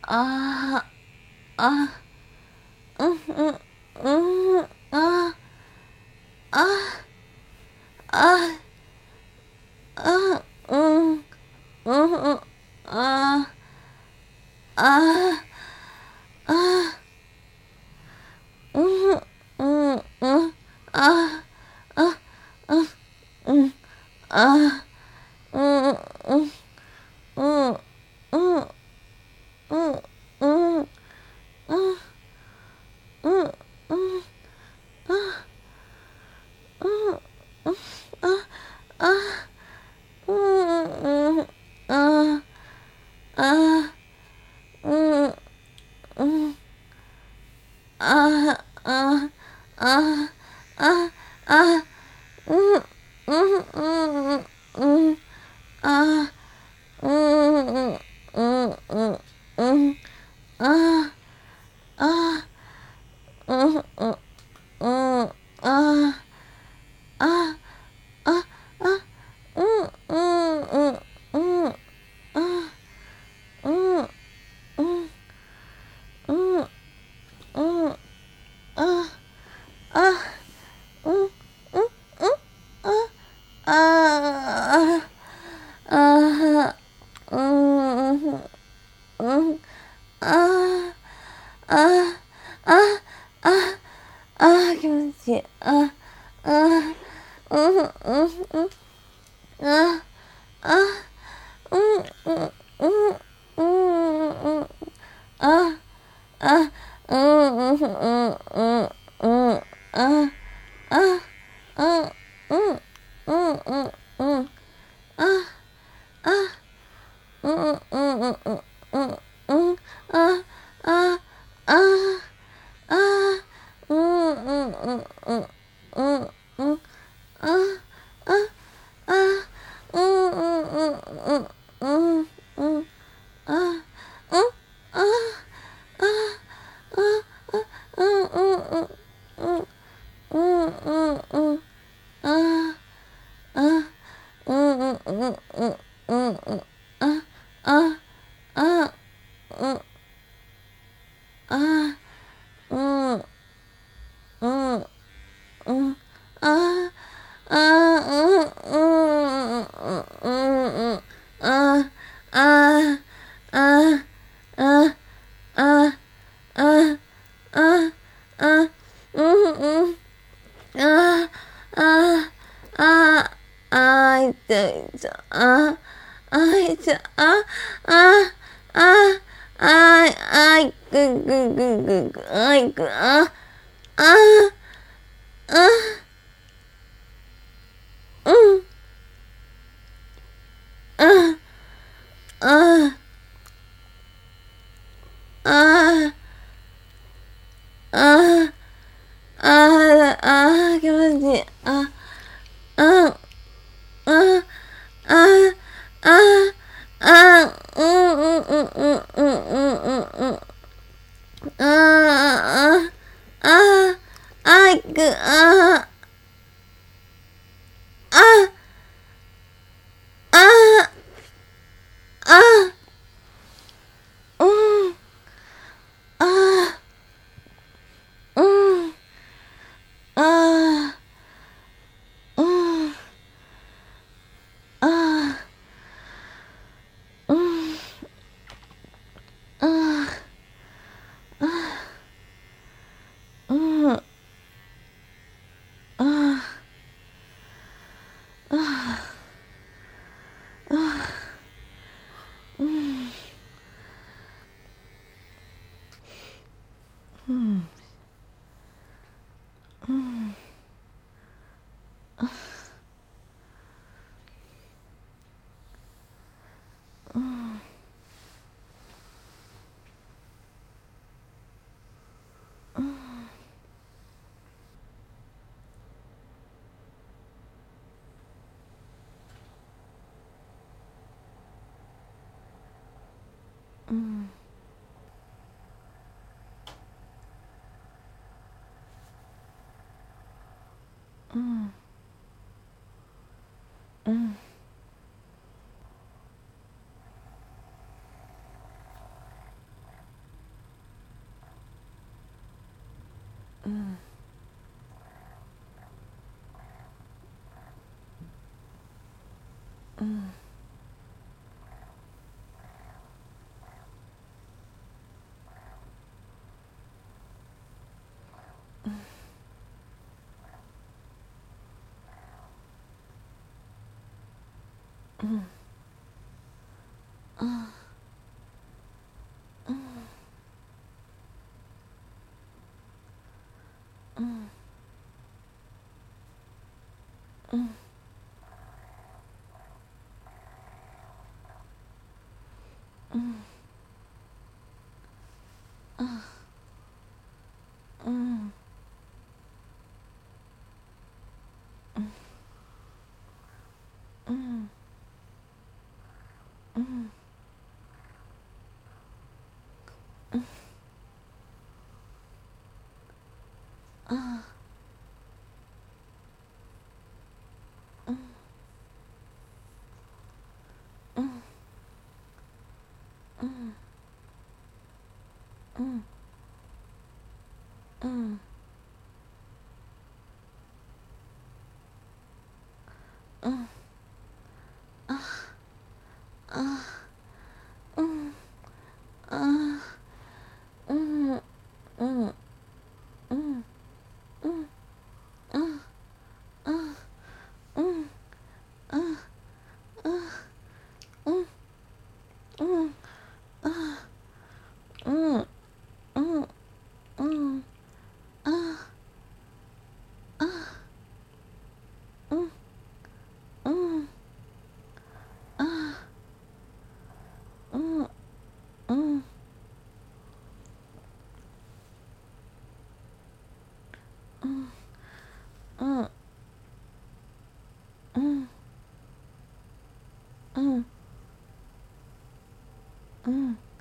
ああ、うん、うん、うん、ああ、ああ、うん、うん、うん、ああ、あうん、うん、うん、ああ、うん、あうん、うん、うん、うん、うん、うん、うん、うん、うん、あ、うん、うん、あ、あ、うん、うん、あ、あ、あ、あ、あ、うん、うん、うん、うん、あ、うん、うん、うん、うん、うん、あ、あ、うん、うん、うん、あ、あ、あ、あ、うん、うん、うん、うん、あ、うん、うん、うん、うん、あ、あ、うん、うん、うん、あ、あ、あ、うん、うん、あ、あ、あ、あ、あ、気持ちいい。あ、あ、うん、うん、うん、あ、あ、うん、うん、うん、うん、うん、あ、あ、うん、うん、うん、うん、うん、あ、あ、あ、うん、うん、うん、うん、あ、あ、うん、うん、うん、うん、うん、うん、あ、あ、あ、あ、うん、うん、うん、うん、うん、うん、あ、あ、あ、うん、うん、うん、うん、うん、うん、あ、うん、あ、あ、あ、うん、うん、うん、うん、うん、うん、うん、あ、あ、うん、うん、うん、うん、うん、うん、あ、あ、あ、うん、あ、うん、うん、うん、あ、あ、うん、うん、うん、うん、うん、あ、あ、あ、あ、あ、あ、あ、あ、うん、うん、あ、あ、あ、あ、いたいた、あ、あ、いた、あ、あ、あ、あい、あい、ぐぐぐぐぐ、あいぐ、あ、あ、あ、うん、あ、あ、あ、あ、あ、あ、気持ちいい、あ、あ、あ、あ、あ、あ、うん、うん、うん、うん、うん、うん、うん、うん、あ、あ、あ、あいく、あ、あ、あ、あ、うん、あ、うん、あ、うん、あ、うん、あ、うん、あ、うん、うん、うん、 mm, mm, mm, mm, mm, mm, mm, mm, mm, mm, mm, mm, mm, mm, mm.